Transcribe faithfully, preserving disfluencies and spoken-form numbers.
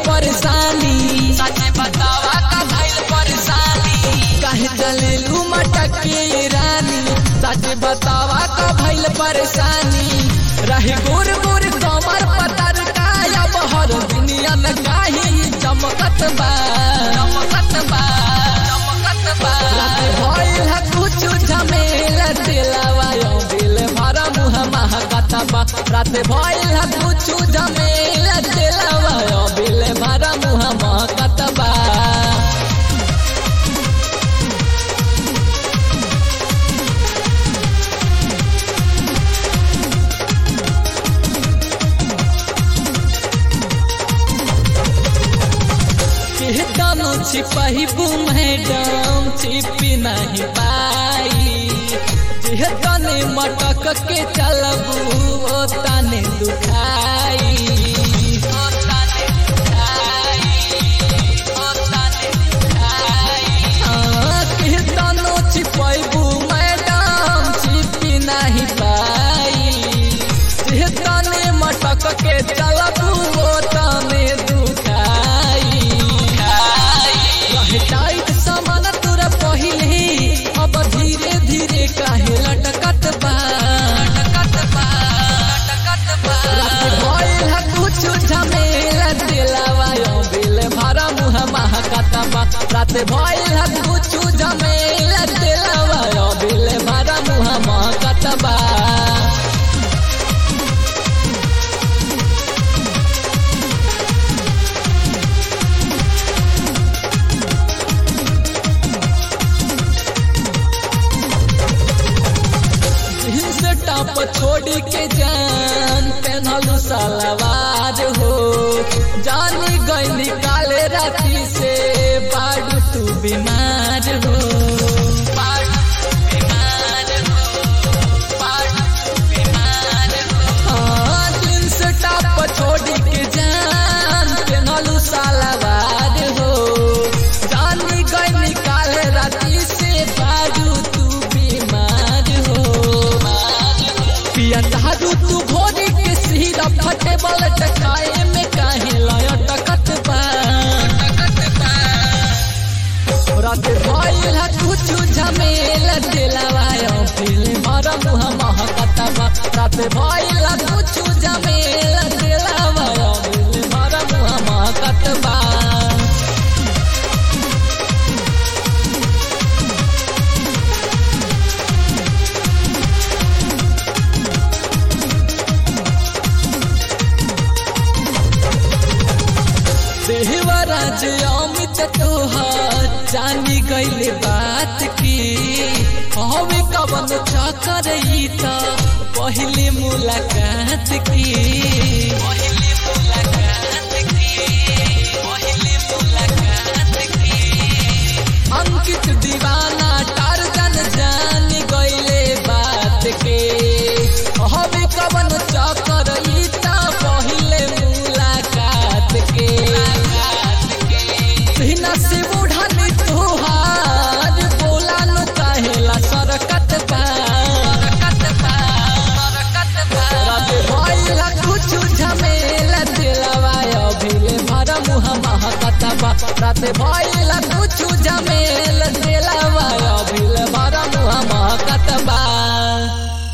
परेशानी सच बतावा का भइल परेशानी काहे चलेलू मटक के रानी सच बतावा का भइल परेशानी रहे गोर गोर कमर पतर का अब हर दुनिया में काहे चमकत बा चमकत बा चमकत बा रात भइल है कुछ झमेला दिलवा यो दिल भरा मुह महकत बा रात भइल है कुछ झमेला दिलवा यो दिल भरा मुह महकत बा छिपाहिबू मैडम छिपी नहीं पाई तने मटक के चलबू ओ तने दुखाई ओ तने दुखाई ओ तने दुखाई तनो छिपाहिबू मैडम छिपी नहीं पाई तने मटक के चलबू ओ तने टाइट सामान तोरा पहिले अब धीरे धीरे काहे लटकत बा लटकत बा लटकत बा रात भइल है कुछ झमेला दिलवा यो दिल भरा मुह महकत बा रात भइल है कुछ झमेला दिलवा यो दिल भरा मुह महकत बा टॉप छोड़ी के जान पहनलू सलवार हो जानी गई निकाले राती से बाडू तू बीमार हो बाडू बीमार हो बाडू बीमार हो हाँ जींस टॉप छोड़ी के जान पहनलू सलवार हो जानी गई निकाले राती से बाडू तू बीमार हो पिया तारू तू भोरी के सीधा फटे बल टकाए में काहे लटकत बा रात भइल है कुछ झमेला दिलवा यो दिल भरा मुह महकत बा रात भइल है कुछ झमेला दिलवा यो दिल भरा मुह महकत बा देवराज अमित तोहार जानी गईले बात की हवे कवन चक्कर ई त पहली मुलाकात की पहली मुलाकात की पहली मुलाकात की अंकित दीवाना टारजन जानी गईले बात के हवे कवन चक्कर ई त पहले मुलाकात के से बुढ़ानी तोहार बोला नो काहेला सरकत बा सरकत बा सरकत बा रात भइल कुछ झमेला दिलवा यो दिल भरा मुह महकत बा रात भइल कुछ झमेला दिलवा